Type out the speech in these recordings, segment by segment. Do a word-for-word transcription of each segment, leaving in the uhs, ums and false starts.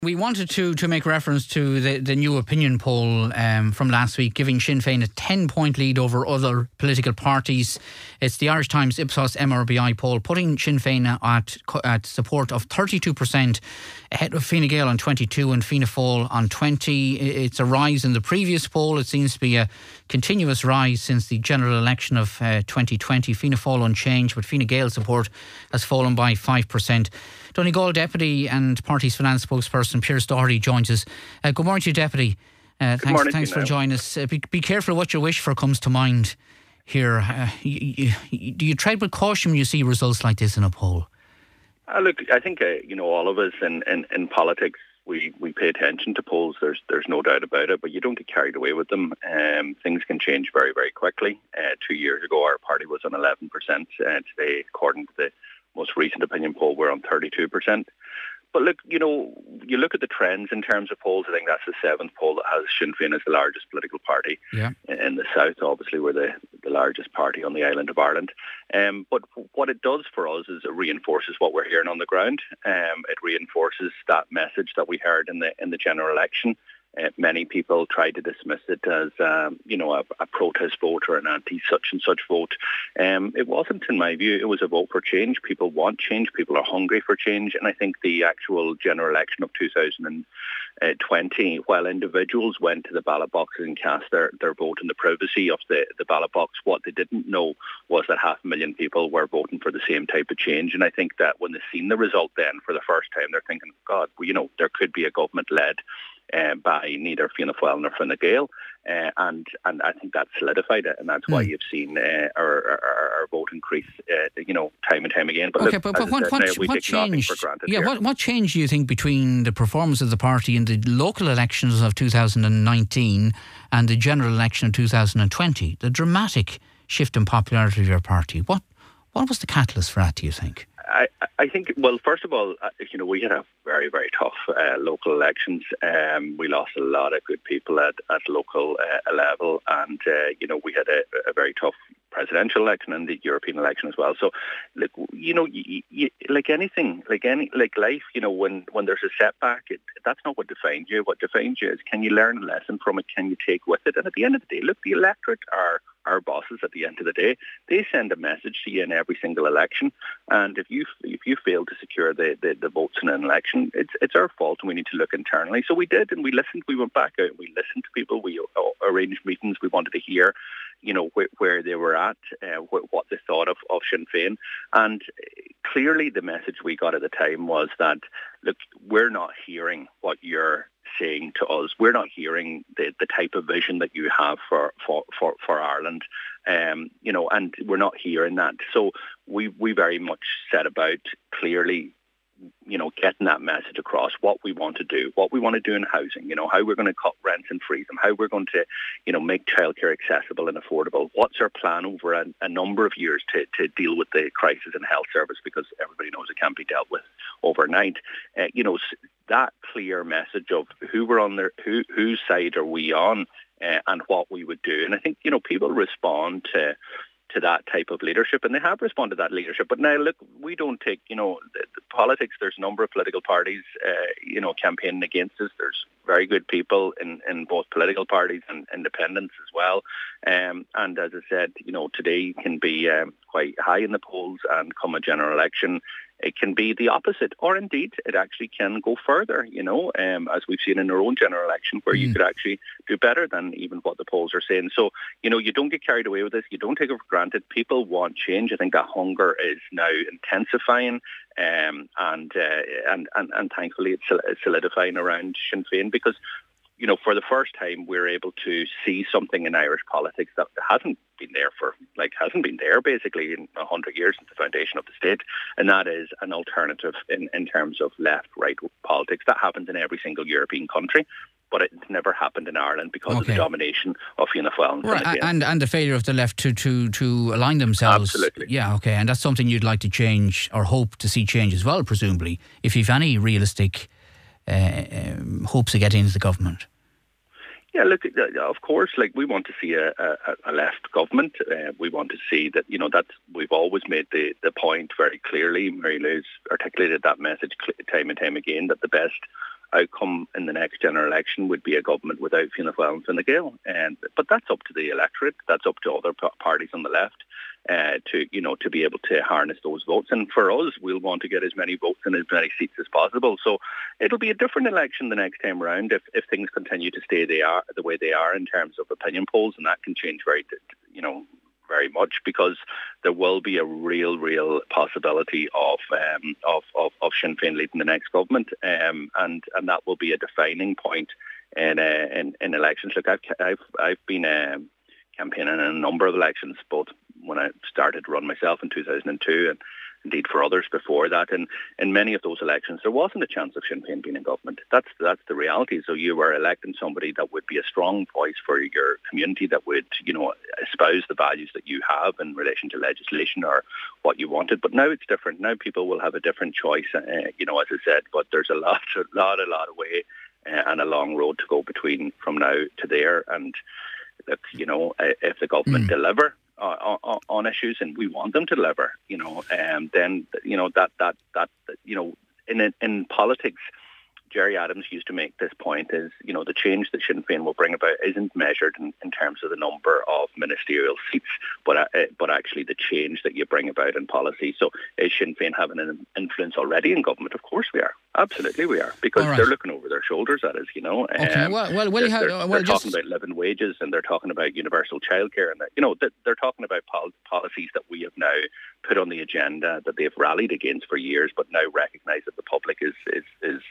We wanted to, to make reference to the, the new opinion poll um, from last week, giving Sinn Féin a ten-point lead over other political parties. It's the Irish Times Ipsos M R B I poll, putting Sinn Féin at, at support of thirty-two percent, ahead of Fine Gael on twenty-two and Fianna Fáil on twenty. It's a rise in the previous poll. It seems to be a continuous rise since the general election of uh, twenty twenty. Fianna Fáil unchanged, but Fine Gael support has fallen by five percent. Donegal Deputy and Party's finance spokesperson Pearse Doherty joins us. Uh, good morning to you, Deputy. Uh, good thanks morning thanks to for you joining us. Uh, be, be careful what your wish for comes to mind here. Uh, you, you, do you tread with caution when you see results like this in a poll? Uh, look, I think uh, you know all of us in, in, in politics, we, we pay attention to polls. There's there's no doubt about it, but you don't get carried away with them. Um, things can change very, very quickly. Uh, two years ago, our party was on eleven percent. Uh, today, according to the most recent opinion poll, we're on thirty-two percent. But look, you know, you look at the trends in terms of polls. I think that's the seventh poll that has Sinn Féin as the largest political party yeah. in the south. Obviously, we're the, the largest party on the island of Ireland. Um, but what it does for us is it reinforces what we're hearing on the ground. Um, it reinforces that message that we heard in the in the general election. Uh, many people tried to dismiss it as, um, you know, a, a protest vote or an anti-such and such vote. Um, it wasn't, in my view. It was a vote for change. People want change. People are hungry for change. And I think the actual general election of two thousand twenty, while individuals went to the ballot boxes and cast their, their vote in the privacy of the, the ballot box, what they didn't know was that half a million people were voting for the same type of change. And I think that when they've seen the result then for the first time, they're thinking, God, well, you know, there could be a government-led Uh, by neither Fianna Fáil nor Fine Gael, uh, and and I think that solidified it, and that's why mm. you've seen uh, our, our, our vote increase, uh, you know, time and time again. But okay, look, but, but what, said, what, now, we what take nothing for changed? granted Yeah, here. what what changed do you think between the performance of the party in the local elections of two thousand nineteen and the general election of two thousand twenty? The dramatic shift in popularity of your party. What what was the catalyst for that, do you think? I, I think, well, first of all, uh, you know, we had a very, very tough uh, local elections. Um, we lost a lot of good people at, at local uh, level, and, uh, you know, we had a, a very tough presidential election and the European election as well. So, like, you know, you, you, like anything, like any, like life, you know, when, when there's a setback, it, that's not what defines you. What defines you is, can you learn a lesson from it? Can you take with it? And at the end of the day, look, the electorate are our bosses at the end of the day. They send a message to you in every single election, and if you if you fail to secure the, the, the votes in an election, it's it's our fault, and we need to look internally. So we did, and we listened. We went back out and we listened to people. We arranged meetings. We wanted to hear, you know, where, where they were at, uh, what they thought of, of Sinn Féin. And clearly the message we got at the time was that, look, we're not hearing what you're saying to us. We're not hearing the, the type of vision that you have for, for, for, for Ireland, um, you know, and we're not hearing that. So we, we very much set about clearly, you know, getting that message across, what we want to do, what we want to do in housing, you know, how we're going to cut rents and freeze them, how we're going to, you know, make childcare accessible and affordable. What's our plan over a, a number of years to, to deal with the crisis in health service, because everybody knows it can't be dealt with overnight. Uh, you know, that clear message of who we're on there, who whose side are we on, uh, and what we would do. And I think, you know, people respond to to that type of leadership, and they have responded to that leadership. But now, look, we don't take, you know, the, the politics, there's a number of political parties, uh, you know, campaigning against us. There's very good people in, in both political parties and independents as well. Um, and as I said, you know, today can be um, quite high in the polls, and come a general election, it can be the opposite, or indeed it actually can go further, you know, um, as we've seen in our own general election, where mm. you could actually do better than even what the polls are saying. So, you know, you don't get carried away with this. You don't take it for granted. People want change. I think that hunger is now intensifying, um, and, uh, and and and thankfully it's solidifying around Sinn Féin, because, you know, for the first time, we're able to see something in Irish politics that hasn't been there for, like, hasn't been there basically in a hundred years since the foundation of the state, and that is an alternative in, in terms of left-right politics. That happens in every single European country, but it's never happened in Ireland because okay. of the domination of Fianna Fáil and right, and and the failure of the left to, to, to align themselves. Absolutely. Yeah, okay, and that's something you'd like to change, or hope to see change as well, presumably, if you've any realistic uh, um, hopes of getting into the government. Yeah, look, of course, like, we want to see a, a, a left government. Uh, we want to see that, you know, that's, we've always made the, the point very clearly. Mary Lou's articulated that message time and time again, that the best outcome in the next general election would be a government without Fianna Fáil and Fine Gael. And but that's up to the electorate. That's up to other parties on the left uh, to you know to be able to harness those votes. And for us, we'll want to get as many votes and as many seats as possible. So it'll be a different election the next time around if, if things continue to stay they are the way they are in terms of opinion polls, and that can change very you know. very much, because there will be a real, real possibility of um, of, of of Sinn Féin leading the next government, um, and and that will be a defining point in uh, in, in elections. Look, I've I've I've been um, campaigning in a number of elections, both when I started to run myself in two thousand two and indeed for others before that. And in many of those elections, there wasn't a chance of Sinn Féin being in government. That's that's the reality. So you were electing somebody that would be a strong voice for your community, that would, you know, espouse the values that you have in relation to legislation or what you wanted. But now it's different. Now people will have a different choice, uh, you know, as I said. But there's a lot, a lot, a lot of way uh, and a long road to go between from now to there. And look, you know, if the government mm. deliver On, on, on issues, and we want them to deliver, you know, um, then you know that that that you know, in in politics, Gerry Adams used to make this point: is you know the change that Sinn Féin will bring about isn't measured in, in terms of the number of ministerial seats, but uh, but actually the change that you bring about in policy. So is Sinn Féin having an influence already in government? Of course we are. Absolutely we are, because right. they're looking over their shoulders at us, you know. Okay, um, well, well, well, they're, you have, they're, well, they're just... talking about living wages, and they're talking about universal childcare, and you know, they're, they're talking about pol- policies that we have now put on the agenda that they've rallied against for years, but now recognise that the public is is is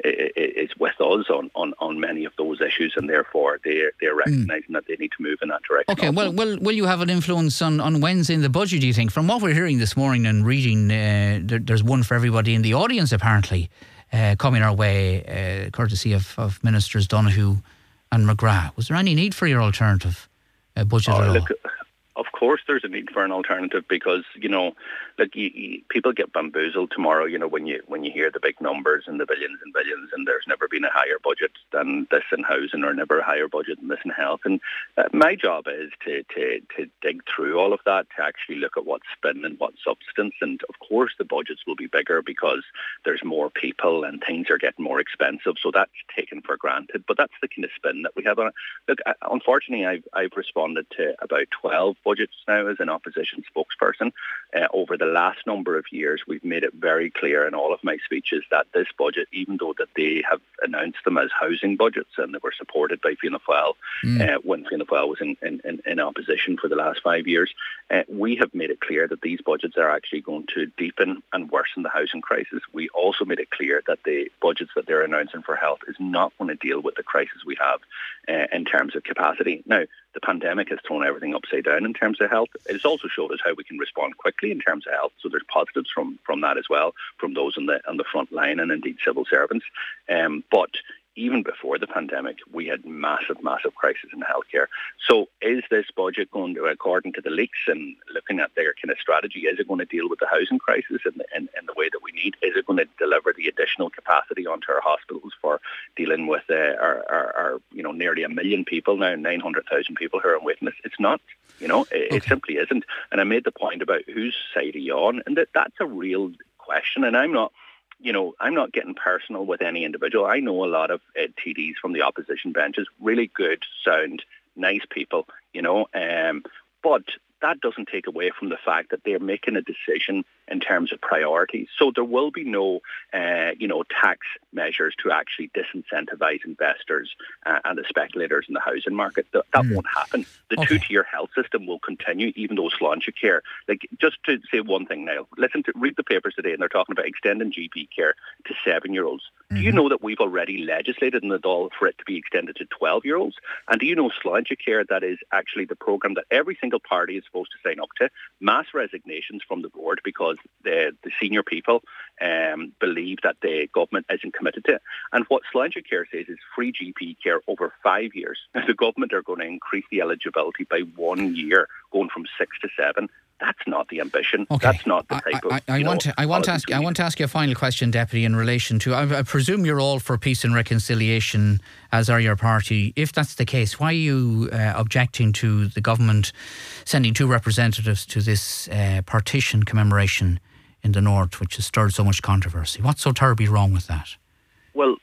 is with us on, on, on many of those issues, and therefore they they're recognising mm. that they need to move in that direction. Okay, also. well, will will you have an influence on, on Wednesday in the budget? Do you think? From what we're hearing this morning and reading, uh, there, there's one for everybody in the audience apparently. Uh, coming our way, uh, courtesy of, of Ministers Donoghue and McGrath. Was there any need for your alternative uh, budget oh, at all? Look, of course there's a need for an alternative, because, you know, like you, you, people get bamboozled tomorrow, you know, when you when you hear the big numbers and the billions and billions, and there's never been a higher budget than this in housing, or never a higher budget than this in health. And uh, my job is to, to, to dig through all of that, to actually look at what's spin and what's substance. And of course the budgets will be bigger because there's more people and things are getting more expensive. So that's taken for granted. But that's the kind of spin that we have on it. Look, unfortunately, I've, I've responded to about twelve budgets now as an opposition spokesperson. Uh, over the last number of years, we've made it very clear in all of my speeches that this budget, even though that they have announced them as housing budgets and they were supported by Fianna Fáil mm. uh, when Fianna Fáil was in, in, in opposition for the last five years, uh, we have made it clear that these budgets are actually going to deepen and worsen the housing crisis. We also made it clear that the budgets that they're announcing for health is not going to deal with the crisis we have uh, in terms of capacity. Now, the pandemic has thrown everything upside down in terms of health. It's also showed us how we can respond quickly in terms of health. So there's positives from, from that as well, from those on the on the front line and indeed civil servants. Um, but even before the pandemic, we had massive, massive crisis in healthcare. So is this budget going to, according to the leaks and looking at their kind of strategy, is it going to deal with the housing crisis in the, in, in the way that we need? Is it going to deliver the additional capacity onto our hospitals for dealing with uh, our, our, our, you know, nearly a million people now, nine hundred thousand people who are on waiting list? It's not. You know, it, okay. it simply isn't. And I made the point about whose side are you on, and that that's a real question. And I'm not, you know, I'm not getting personal with any individual. I know a lot of uh, T Ds from the opposition benches, really good, sound, nice people, you know, um, but that doesn't take away from the fact that they're making a decision in terms of priorities. So there will be no, uh, you know, tax measures to actually disincentivize investors uh, and the speculators in the housing market. That, that mm. won't happen. The okay. two-tier health system will continue, even though Sláintecare, like, just to say one thing now, listen to, read the papers today, and they're talking about extending G P care to seven-year-olds. Mm-hmm. Do you know that we've already legislated in the Dáil for it to be extended to twelve-year-olds? And do you know Sláintecare, that is actually the programme that every single party is supposed to sign up to? Mass resignations from the board because the, the senior people um, believe that the government isn't committed to it. And what Sláintecare says is free G P care over five years. The government are going to increase the eligibility by one year, going from six to seven. That's not the ambition. Okay. That's not the type I, I, of. I, I want know, to. I want to ask. I want to ask you a final question, Deputy, in relation to. I, I presume you're all for peace and reconciliation, as are your party. If that's the case, why are you uh, objecting to the government sending two representatives to this uh, partition commemoration in the north, which has stirred so much controversy? What's so terribly wrong with that? Well,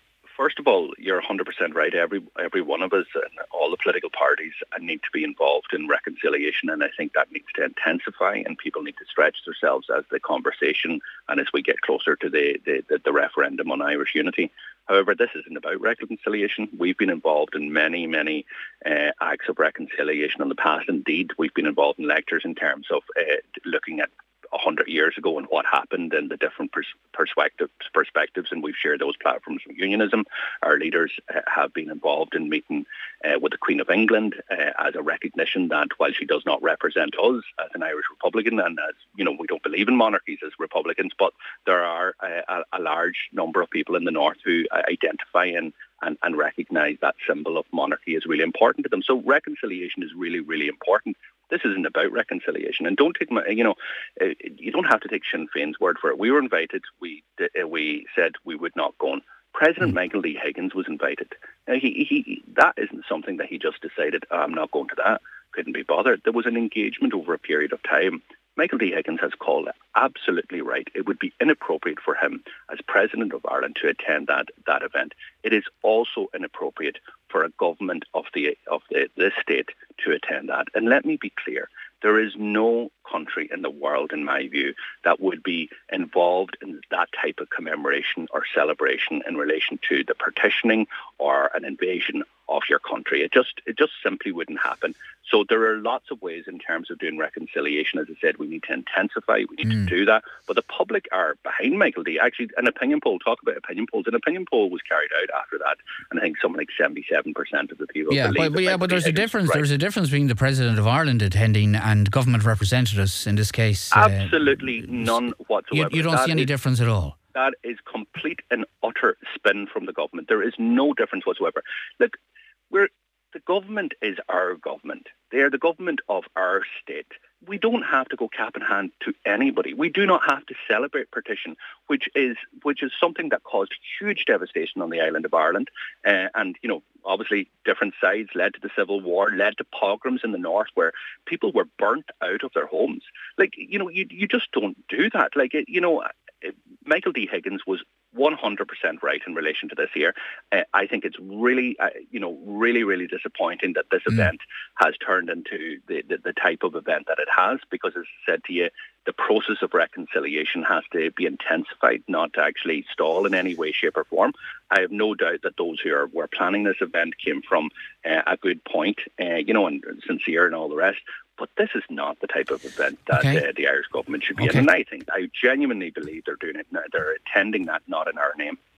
first of all, you're one hundred percent right. Every every one of us and all the political parties need to be involved in reconciliation, and I think that needs to intensify, and people need to stretch themselves as the conversation and as we get closer to the, the, the, the referendum on Irish unity. However, this isn't about reconciliation. We've been involved in many, many uh, acts of reconciliation in the past. Indeed, we've been involved in lectures in terms of uh, looking at one hundred years ago and what happened and the different pers- perspectives, perspectives, and we've shared those platforms with unionism. Our leaders uh, have been involved in meeting uh, with the Queen of England uh, as a recognition that while she does not represent us as an Irish Republican, and as you know, we don't believe in monarchies as Republicans, but there are uh, a, a large number of people in the North who uh, identify and And, and recognise that symbol of monarchy is really important to them. So reconciliation is really, really important. This isn't about reconciliation. And don't take my, you know, uh, you don't have to take Sinn Féin's word for it. We were invited. We uh, we said we would not go. President mm. Michael D. Higgins was invited. Now, he, he, that isn't something that he just decided, oh, I'm not going to that. Couldn't be bothered. There was an engagement over a period of time. Michael D. Higgins has called it absolutely right. It would be inappropriate for him as President of Ireland to attend that, that event. It is also inappropriate for a government of the of the this state to attend that. And let me be clear, there is no country in the world, in my view, that would be involved in that type of commemoration or celebration in relation to the partitioning or an invasion of your country. It just it just simply wouldn't happen. So there are lots of ways in terms of doing reconciliation. As I said, we need to intensify, we need mm. to do that. But the public are behind Michael D. Actually, an opinion poll, talk about opinion polls, an opinion poll was carried out after that, and I think something like seventy-seven percent of the people yeah, believe but, but yeah, but there's a difference. Right. There's a difference between the President of Ireland attending and government representatives in this case. Absolutely uh, none whatsoever. You, you don't that see any is, difference at all? That is complete and utter spin from the government. There is no difference whatsoever. Look, we're the government is our government. They are the government of our state. We don't have to go cap in hand to anybody. We do not have to celebrate partition, which is which is something that caused huge devastation on the island of Ireland. Uh, and, you know, obviously different sides led to the Civil War, led to pogroms in the north where people were burnt out of their homes. Like, you know, you, you just don't do that. Like, you know, Michael D. Higgins was one hundred percent right in relation to this year. Uh, I think it's really, uh, you know, really, really disappointing that this mm. event has turned into the, the, the type of event that it has, because as I said to you, the process of reconciliation has to be intensified, not to actually stall in any way, shape or form. I have no doubt that those who are, were planning this event came from uh, a good point, uh, you know, and sincere and all the rest. But this is not the type of event that okay. uh, the Irish government should be okay. in. And I think, I genuinely believe they're doing it. They're attending that not in our name.